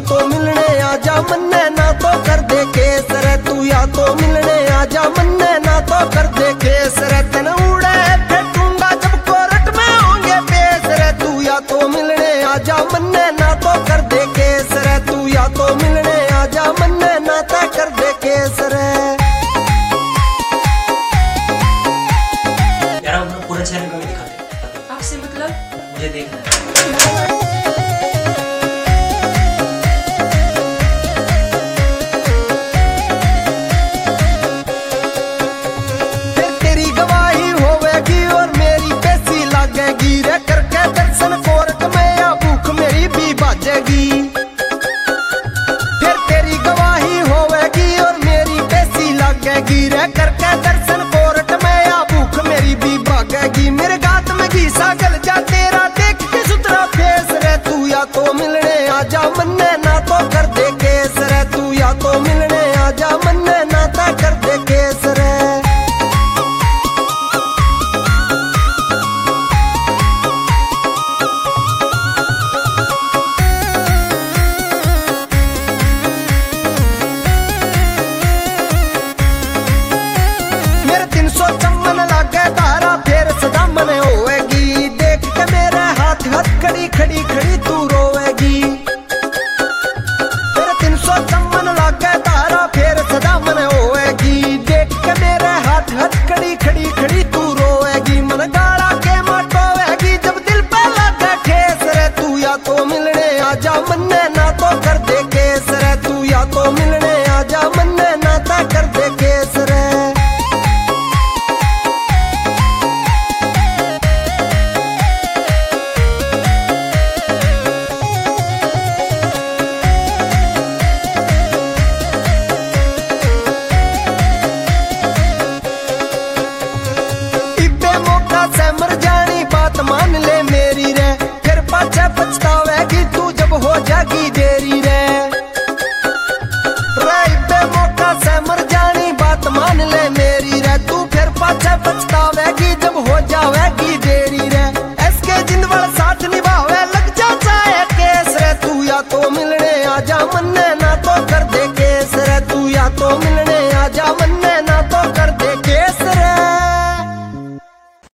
तो मिलने आजा मन्ने ना तो कर दे केस रे, तू या तो मिलने आजा मन्ने ना तो कर दे केस रे, तन उड़े फेंकूंगा जब कोर्ट में होंगे पेश रे, तू या तो मिलने आजा मन्ने ना तो कर दे केस रे, तू या तो मिलने आजा मन्ने ना तो कर दे केस रे। यार हम पूरा चैनल में दिखाते आपसे मतलब मुझे देखना है। करके दर्शन कोर्ट में या भूख मेरी भी बाजेगी, फिर तेरी गवाही होवेगी और मेरी पेशी लगेगी रे, करके दर्शन कोर्ट में या भूख मेरी भी भागेगी। मेरे